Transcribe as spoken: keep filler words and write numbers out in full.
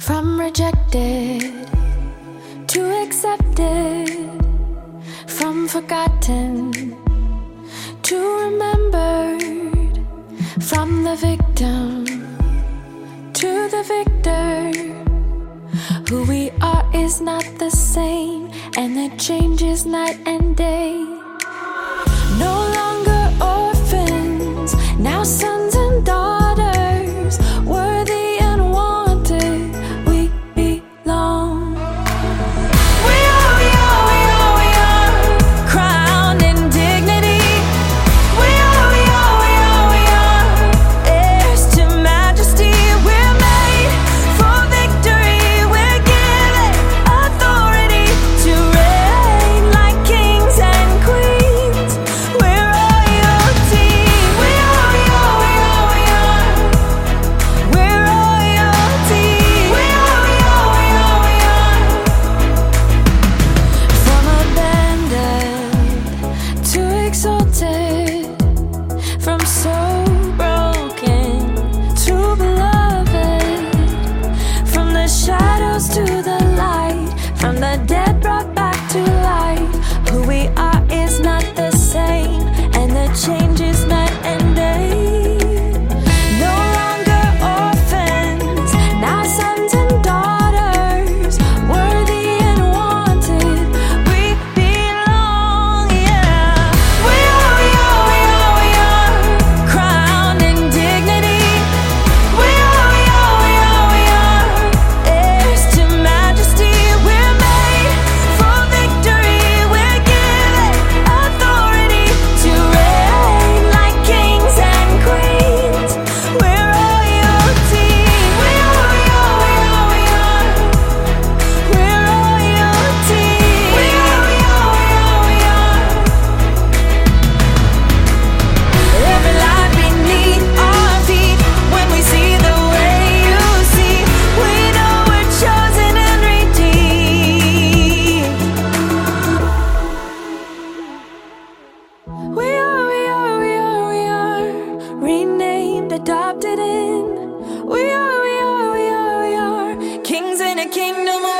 From rejected to accepted, from forgotten to remembered, from the victim to the victor. Who we are is not the same, and the change is night and day. No longer orphans, now sons and daughters, worthy and wanted, we belong. We are, we are, we are, we are, crowned in dignity. We are, we are, we are, we are, heirs to majesty. We're made for victory. We're given authority to reign like kings and queens. We're royalty. We are, we are, we are, we are, we're royalty. We are, we are, we are, we are, from abandoned to exalted, from so broken to beloved, from the shadows to the light, from the dead brought back to life. Who we are is not the same, and the change is night and day. No longer orphans, now sons and daughters, worthy and wanted, we belong, yeah. We are, we are, we are, we are, crowned in dignity. We are, we are, we are, we are, heirs to majesty. We're made for victory. We're given authority to reign like kings and queens. We're royalty. We are, we are, we are, we are, we're royalty. We are, we are, we are, we are, every life beneath our feet. When we see the way you see, we know we're chosen and redeemed. We are, we are, we are, we are, renamed, adopted in. We are, we are, we are, we are, kings in a kingdom of